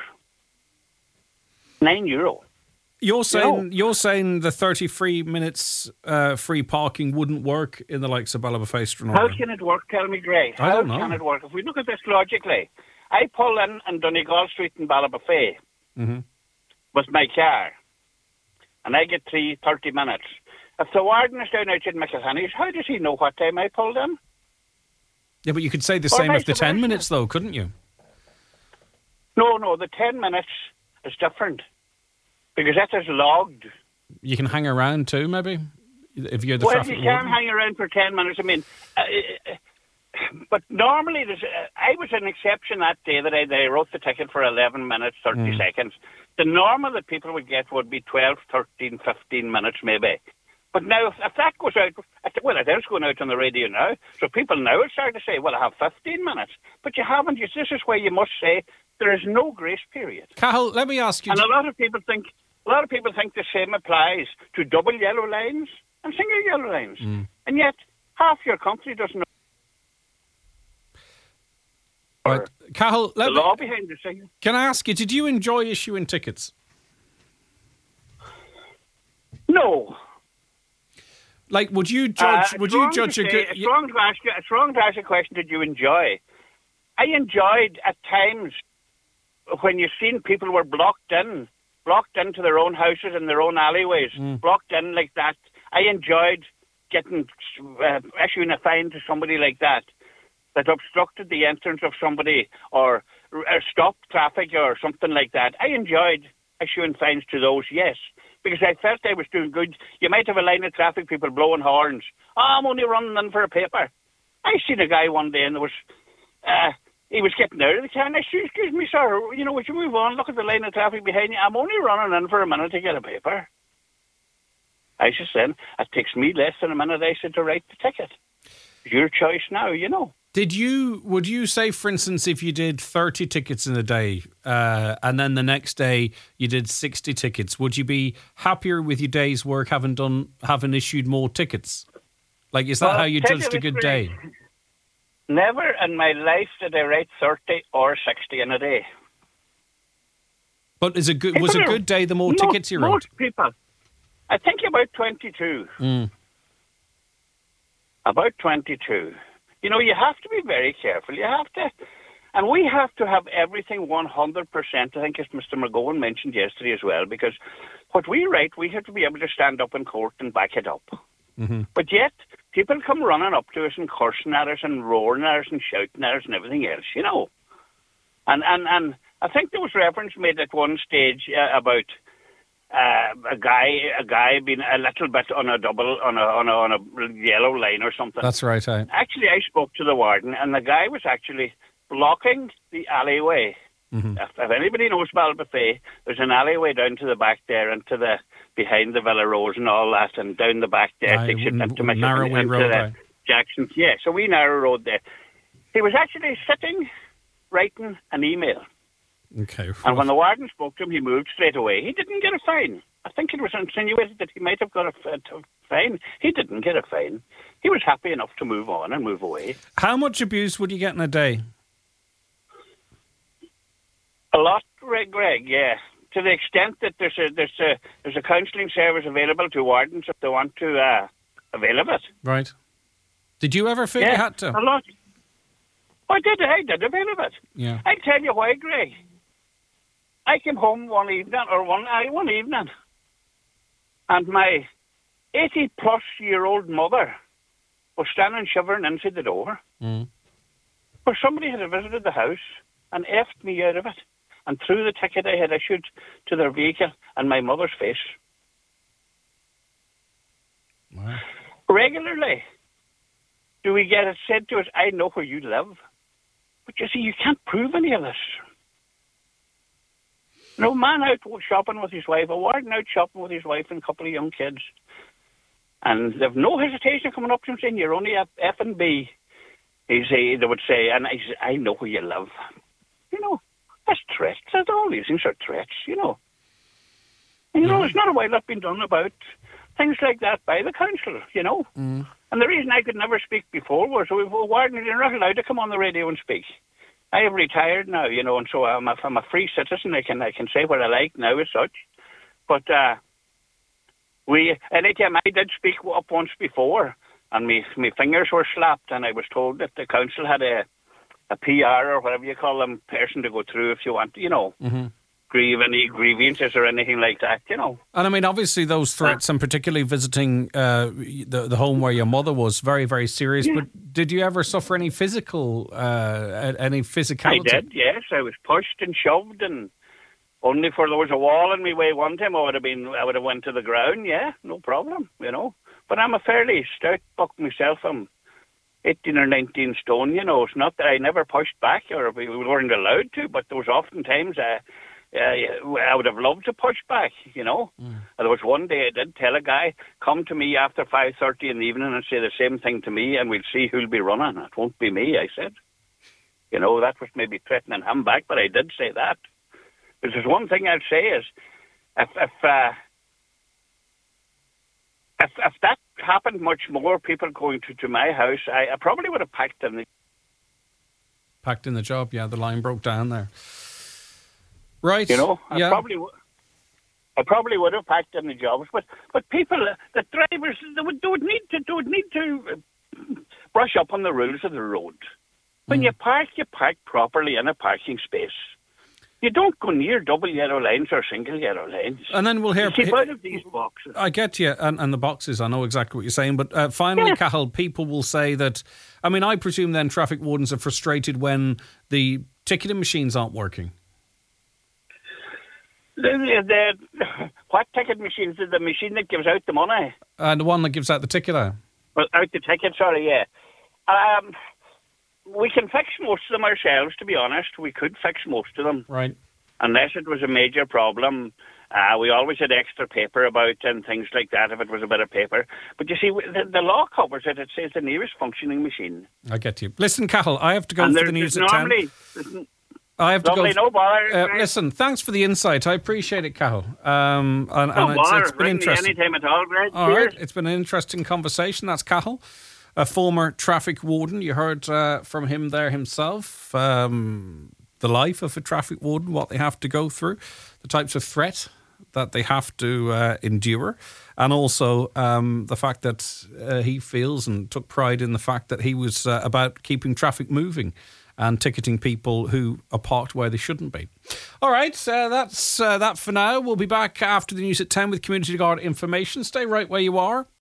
[SPEAKER 5] Nine euro.
[SPEAKER 2] You're saying
[SPEAKER 5] you know?
[SPEAKER 2] you're saying the thirty-three minutes uh, free parking wouldn't work in the likes of Ballybofey, Stranraer.
[SPEAKER 5] How can it work? Tell me, Gray.
[SPEAKER 2] I
[SPEAKER 5] How
[SPEAKER 2] don't know.
[SPEAKER 5] can it work? If we look at this logically, I pull in on Donegal Street in Ballybofey
[SPEAKER 2] mm-hmm.
[SPEAKER 5] with my car, and I get three thirty minutes. If the warden is down out in McElhaney's, how does he know what time I pulled in?
[SPEAKER 2] Yeah, but you could say the
[SPEAKER 5] or
[SPEAKER 2] same of the ten
[SPEAKER 5] versa.
[SPEAKER 2] minutes, though, couldn't you?
[SPEAKER 5] No, no, the ten minutes is different. Because that is logged.
[SPEAKER 2] You can hang around too, maybe, if you're the
[SPEAKER 5] well,
[SPEAKER 2] traffic
[SPEAKER 5] you can
[SPEAKER 2] warden.
[SPEAKER 5] hang around for ten minutes. I mean, uh, but normally, there's, uh, I was an exception that day that I, that I wrote the ticket for eleven minutes, thirty mm. seconds. The normal that people would get would be twelve, thirteen, fifteen minutes maybe. But now, if, if that goes out, well, it is going out on the radio now, so people now are starting to say, well, I have fifteen minutes. But you haven't. This is where you must say there is no grace period.
[SPEAKER 2] Cathal, let me ask you...
[SPEAKER 5] And a lot of people think... A lot of people think the same applies to double yellow lines and single yellow lines. Mm. And yet, half your country doesn't know.
[SPEAKER 2] Right. Cathal, let
[SPEAKER 5] the
[SPEAKER 2] me,
[SPEAKER 5] law behind the thing.
[SPEAKER 2] Can I ask you, did you enjoy issuing tickets?
[SPEAKER 5] No.
[SPEAKER 2] Like, would you judge...
[SPEAKER 5] Uh,
[SPEAKER 2] would you judge a good...
[SPEAKER 5] It's wrong to ask you, it's wrong to ask a question, did you enjoy? I enjoyed at times when you've seen people were blocked in. blocked into their own houses and their own alleyways, mm. blocked in like that. I enjoyed getting, uh, issuing a fine to somebody like that, that obstructed the entrance of somebody or, or stopped traffic or something like that. I enjoyed issuing fines to those, yes, because I felt I was doing good. You might have a line of traffic people blowing horns. Oh, I'm only running in for a paper. I seen a guy one day and there was... Uh, He was getting out of the car and I said, excuse me, sir, you know, would you move on? Look at the line of traffic behind you. I'm only running in for a minute to get a paper. I said, then, it takes me less than a minute, I said, to write the ticket. It's your choice now, you know.
[SPEAKER 2] Did you, would you say, for instance, if you did thirty tickets in a day uh, and then the next day you did sixty tickets, would you be happier with your day's work having done, having issued more tickets? Like, is that
[SPEAKER 5] Well,
[SPEAKER 2] how you
[SPEAKER 5] tell
[SPEAKER 2] judged
[SPEAKER 5] you
[SPEAKER 2] a good
[SPEAKER 5] the
[SPEAKER 2] day?
[SPEAKER 5] truth, never in my life did I write thirty or sixty in a day.
[SPEAKER 2] But is a good,
[SPEAKER 5] People
[SPEAKER 2] was a
[SPEAKER 5] are-
[SPEAKER 2] good day the more
[SPEAKER 5] most,
[SPEAKER 2] tickets you wrote?
[SPEAKER 5] Most people. I think about twenty-two.
[SPEAKER 2] Mm.
[SPEAKER 5] About twenty-two. You know, you have to be very careful. You have to, and we have to have everything one hundred percent, I think as Mister McGowan mentioned yesterday as well, because what we write, we have to be able to stand up in court and back it up.
[SPEAKER 2] Mm-hmm.
[SPEAKER 5] But yet, people come running up to us and cursing at us and roaring at us and shouting at us and everything else, you know. And and, and I think there was reference made at one stage uh, about uh, a guy a guy being a little bit on a double, on a, on a, on a yellow line or something.
[SPEAKER 2] That's right, I.
[SPEAKER 5] Actually, I spoke to the warden, and the guy was actually blocking the alleyway.
[SPEAKER 2] Mm-hmm.
[SPEAKER 5] If, if anybody knows Balbuffet, there's an alleyway down to the back there and to the behind the Villa Rose and all that, and down the back there
[SPEAKER 2] Aye,
[SPEAKER 5] takes you
[SPEAKER 2] n-
[SPEAKER 5] into
[SPEAKER 2] n-
[SPEAKER 5] Michigan,
[SPEAKER 2] Narrowway
[SPEAKER 5] into
[SPEAKER 2] Road,
[SPEAKER 5] the
[SPEAKER 2] aye.
[SPEAKER 5] Jackson's. Yeah, so we narrow road there. He was actually sitting, writing an email.
[SPEAKER 2] Okay.
[SPEAKER 5] And when the warden spoke to him, he moved straight away. He didn't get a fine. I think it was insinuated that he might have got a, f- a fine. He didn't get a fine. He was happy enough to move on and move away.
[SPEAKER 2] How much abuse would you get in a day?
[SPEAKER 5] A lot, Greg, Greg, yeah. To the extent that there's a there's a there's a counselling service available to wardens if they want to uh, avail of it.
[SPEAKER 2] Right. Did you ever feel
[SPEAKER 5] Yeah,
[SPEAKER 2] you had to?
[SPEAKER 5] a lot. I did. I did avail of it.
[SPEAKER 2] Yeah.
[SPEAKER 5] I tell you why, Greg. I came home one evening, or one uh, one evening, and my eighty-plus-year-old mother was standing shivering inside the door.
[SPEAKER 2] Mm.
[SPEAKER 5] Where somebody had visited the house and effed me out of it and threw the ticket I had issued to their vehicle in my mother's face.
[SPEAKER 2] Wow.
[SPEAKER 5] Regularly do we get it said to us, I know where you live. But you see, you can't prove any of this. No man out shopping with his wife, a warden out shopping with his wife and a couple of young kids. And they've no hesitation coming up to him saying, you're only a F and B. He say, they would say, and I say, I know where you live. You know, that's threats. That's all these things are threats, you know. And, you know, there's not a while that's been done about things like that by the council, you know.
[SPEAKER 2] Mm.
[SPEAKER 5] And the reason I could never speak before was we were warden, you're not allowed to come on the radio and speak. I have retired now, you know, and so I'm a, I'm a free citizen. I can I can say what I like now as such. But uh, we, anytime I did speak up once before, and me, my fingers were slapped, and I was told that the council had a, a P R or whatever you call them, person to go through if you want, you know,
[SPEAKER 2] Mm-hmm.
[SPEAKER 5] grieve any grievances or anything like that, you know.
[SPEAKER 2] And I mean, obviously, those threats, and particularly visiting uh, the the home where your mother was, very, very serious.
[SPEAKER 5] Yeah.
[SPEAKER 2] But did you ever suffer any physical, uh, any physicality?
[SPEAKER 5] I did, yes. I was pushed and shoved, and only for there was a wall in my way one time, I would have been, I would have went to the ground. Yeah, no problem, you know. But I'm a fairly stout buck myself. I'm eighteen or nineteen stone, you know. It's not that I never pushed back, or we weren't allowed to, but there was often times I. Uh, I would have loved to push back, you know. Mm. There was one day I did tell a guy, come to me after five thirty in the evening and say the same thing to me and we'll see who'll be running. It won't be me, I said. You know, that was maybe threatening him back, but I did say that. But there's one thing I'd say is, if if, uh, if, if that happened much more, people going to, to my house, I, I probably would have packed in the...
[SPEAKER 2] Packed in the job, yeah, the line broke down there. Right.
[SPEAKER 5] You know, I
[SPEAKER 2] yeah.
[SPEAKER 5] probably w- I probably would have packed in the jobs, but but people, uh, the drivers, they would, they would need to they would need to uh, brush up on the rules of the road. When mm. you park, you park properly in a parking space. You don't go near double yellow lines or single yellow lines.
[SPEAKER 2] And then we'll hear...
[SPEAKER 5] You keep out of these boxes.
[SPEAKER 2] I get you, and, and the boxes, I know exactly what you're saying, but uh, finally,
[SPEAKER 5] yeah.
[SPEAKER 2] Cathal, people will say that... I mean, I presume then traffic wardens are frustrated when the ticketing machines aren't working.
[SPEAKER 5] The, the, what ticket machine is the machine that gives out the money?
[SPEAKER 2] And uh, the one that gives out the ticket out.
[SPEAKER 5] Well, out the ticket, sorry, yeah. Um, we can fix most of them ourselves, to be honest. We could fix most of them.
[SPEAKER 2] Right.
[SPEAKER 5] Unless it was a major problem. Uh, we always had extra paper about and things like that if it was a bit of paper. But you see, the, the law covers it. It says the nearest functioning machine.
[SPEAKER 2] I get you. Listen, Cathal, I have to go
[SPEAKER 5] and
[SPEAKER 2] for the news at
[SPEAKER 5] normally,
[SPEAKER 2] ten. I have to
[SPEAKER 5] lovely,
[SPEAKER 2] go.
[SPEAKER 5] No bother.
[SPEAKER 2] Uh, listen, thanks for the insight. I appreciate it, Cathal. Um, and,
[SPEAKER 5] no
[SPEAKER 2] and it's,
[SPEAKER 5] bother.
[SPEAKER 2] it's been
[SPEAKER 5] Ring
[SPEAKER 2] interesting.
[SPEAKER 5] Me anytime at all, Greg.
[SPEAKER 2] All
[SPEAKER 5] Cheers.
[SPEAKER 2] right, it's been an interesting conversation. That's Cathal, a former traffic warden. You heard uh, from him there himself. Um, the life of a traffic warden, what they have to go through, the types of threat that they have to uh, endure, and also um, the fact that uh, he feels and took pride in the fact that he was uh, about keeping traffic moving and ticketing people who are parked where they shouldn't be. All right, uh, that's uh, that for now. We'll be back after the news at ten with Community Guard information. Stay right where you are.